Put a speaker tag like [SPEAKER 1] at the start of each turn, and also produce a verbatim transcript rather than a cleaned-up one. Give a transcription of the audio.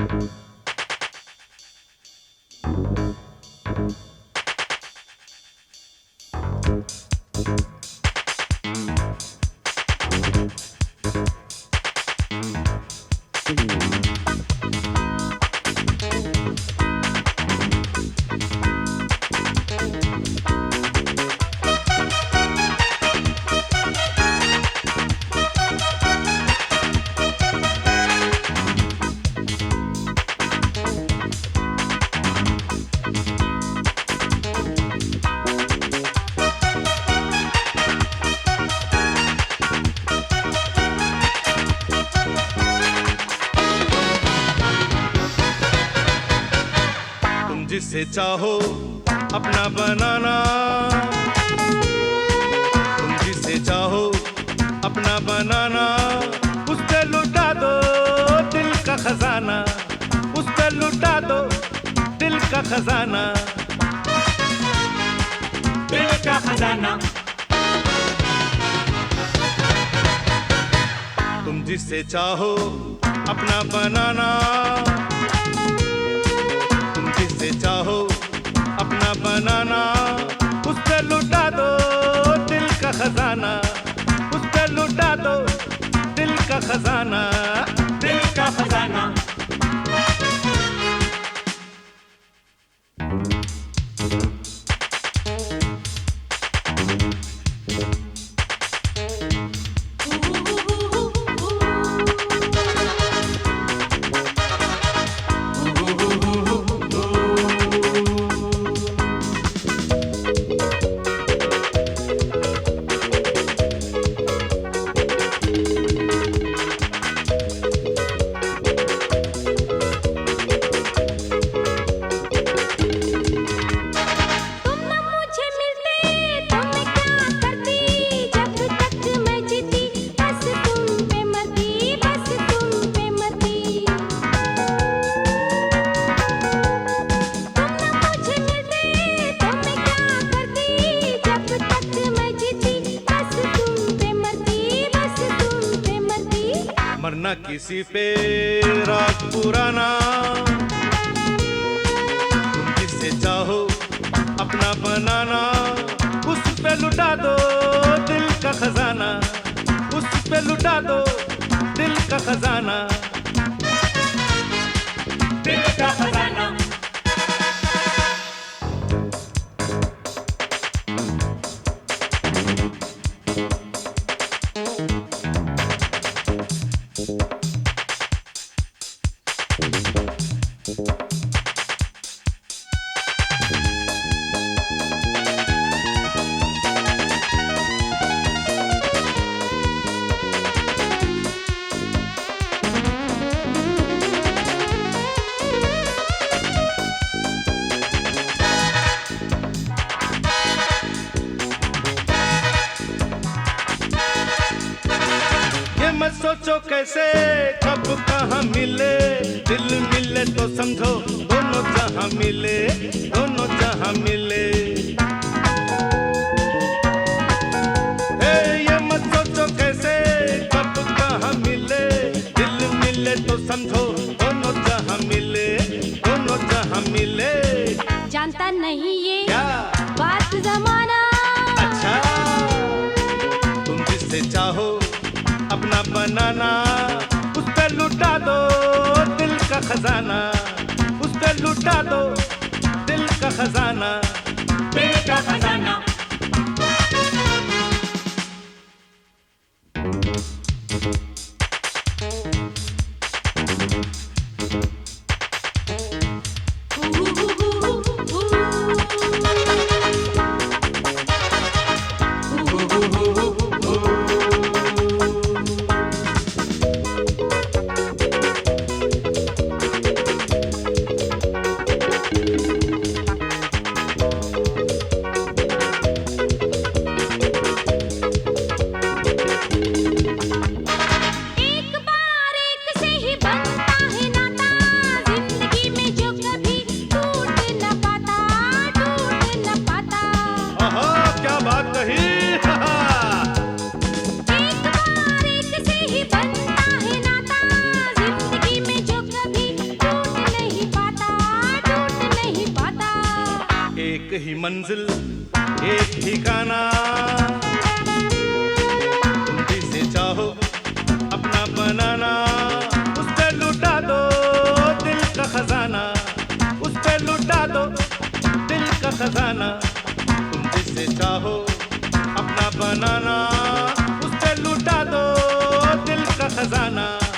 [SPEAKER 1] जिसे चाहो अपना बनाना, तुम जिसे चाहो अपना बनाना, उस पे लुटा दो दिल का खजाना, उस पे लुटा दो दिल का खजाना,
[SPEAKER 2] दिल का खजाना।
[SPEAKER 1] तुम जिसे चाहो अपना बनाना, जिसे चाहो अपना बनाना, उस पे लुटा दो दिल का खजाना, उस पे लुटा दो दिल का खजाना,
[SPEAKER 2] दिल का खजाना।
[SPEAKER 1] मरना किसी पे रात पुराना, तुम जिसे चाहो अपना बनाना, उस पे लुटा दो दिल का खजाना, उस पे लुटा दो दिल का खजाना,
[SPEAKER 2] दिल का खजाना।
[SPEAKER 1] मत सोचो कैसे कब कहाँ मिले, दिल मिले तो समझो दोनों जहाँ मिले, दोनों जहाँ मिले। ए ये मत सोचो कैसे कब कहाँ मिले, दिल मिले तो समझो दोनों जहाँ मिले, दोनों जहाँ मिले।
[SPEAKER 3] जानता नहीं ये
[SPEAKER 1] क्या
[SPEAKER 3] बात जमाना,
[SPEAKER 1] अच्छा तुम जिसे चाहो अपना बनाना, उस पे लुटा दो दिल का खजाना, उस पे लुटा दो दिल का खजाना,
[SPEAKER 2] दिल का खजाना।
[SPEAKER 3] एक बार एक से ही बनता है नाता,
[SPEAKER 1] यही मंजिल एक ठिकाना। तुम जिसे चाहो अपना बनाना, उस पे लुटा दो दिल का खजाना, उस पे लुटा दो दिल का खजाना। तुम जिसे चाहो अपना बनाना, उस पे लुटा दो दिल का खजाना।